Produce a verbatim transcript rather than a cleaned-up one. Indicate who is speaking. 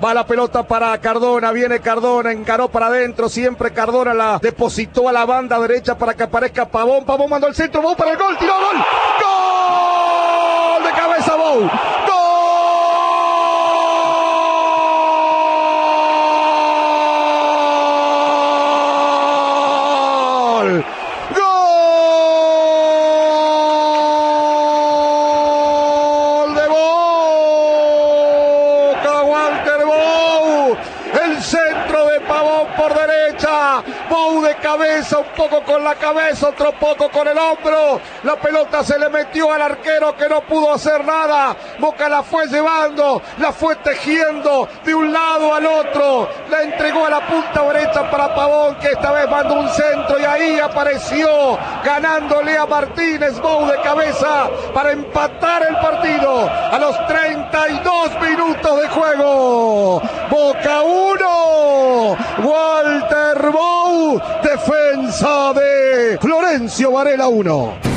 Speaker 1: Va la pelota para Cardona, viene Cardona, encaró para adentro, siempre Cardona la depositó a la banda derecha para que aparezca Pavón. Pavón mandó el centro, Bou para el gol, tiró gol. ¡Gol! De cabeza Bou. ¡Gol! Centro de Pavón por derecha, Bou de cabeza, un poco con la cabeza, otro poco con el hombro, la pelota se le metió al arquero que no pudo hacer nada. Boca la fue llevando, la fue tejiendo de un lado al otro, la entregó a la punta derecha para Pavón, que esta vez mandó un centro y ahí apareció ganándole a Martínez. Bou de cabeza para empatar el partido a los treinta y dos minutos de juego. Boca uno, Walter Bou, defensa de Florencio Varela uno.